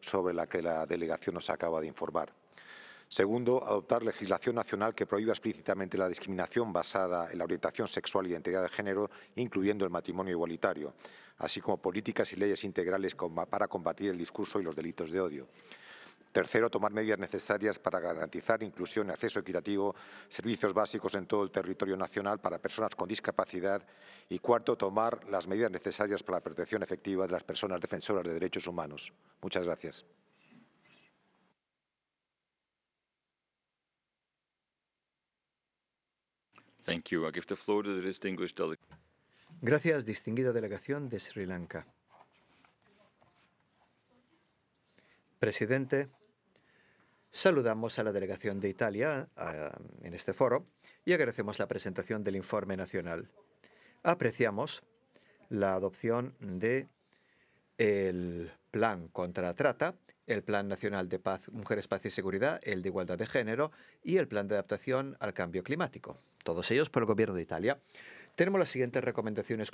sobre la que la delegación nos acaba de informar. Segundo, adoptar legislación nacional que prohíba explícitamente la discriminación basada en la orientación sexual y identidad de género, incluyendo el matrimonio igualitario, así como políticas y leyes integrales para combatir el discurso y los delitos de odio. Tercero, tomar medidas necesarias para garantizar inclusión y acceso equitativo, servicios básicos en todo el territorio nacional para personas con discapacidad. Y cuarto, tomar las medidas necesarias para la protección efectiva de las personas defensoras de derechos humanos. Muchas gracias. Thank you. I give the floor to the distinguished delegate. Gracias, distinguida delegación de Sri Lanka. Presidente, saludamos a la delegación de Italia en este foro y agradecemos la presentación del informe nacional. Apreciamos la adopción de el Plan contra la Trata, el Plan Nacional de Paz, Mujeres, Paz y Seguridad, el de Igualdad de Género y el Plan de Adaptación al Cambio Climático, todos ellos por el Gobierno de Italia. Tenemos las siguientes recomendaciones